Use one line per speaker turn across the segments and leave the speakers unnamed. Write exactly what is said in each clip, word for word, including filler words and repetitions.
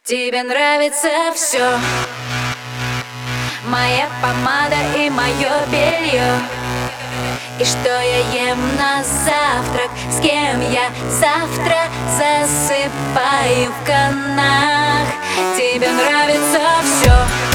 Тебе нравится все, моя помада и мое белье, и что я ем на завтрак, с кем я завтра засыпаю в канах. Тебе нравится все,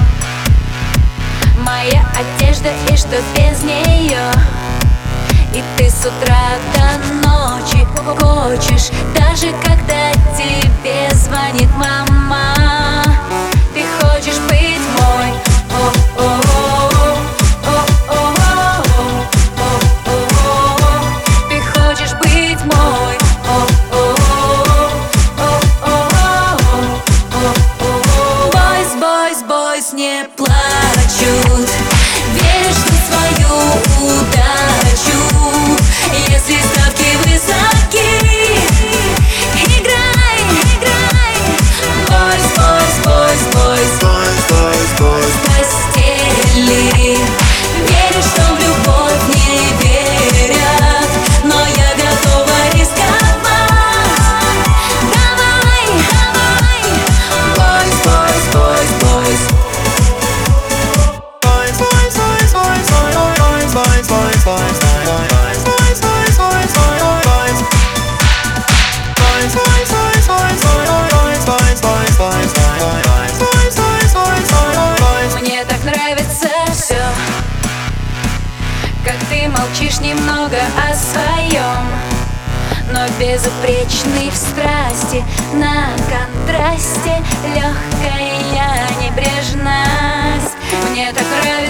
моя одежда и что без нее, и ты с утра до ночи хочешь, даже когда тебе звонит мама. Ты хочешь быть мой, о-о-о, о-о-о, о-о-о. Ты хочешь быть мой, о-о-о, о-о-о, о-о-о. Бойс, бойс, бойс не плачут, веришь в свою удачу. Если ставки высоки, играй, играй. Бойс, бойс, бойс, бойс, бойс, бойс, бойс. Постели. Веришь, что в любовь не верят, но я готова рисковать. Давай, давай. Бойс, бойс, бойс, бойс. Бойс, бойс, бойс, бойс, бойс, бойс, бойс, бойс. Мне так нравится все, как ты молчишь немного о своем, но безупречный в страсти, на контрасте легкая небрежность. Мне так нравится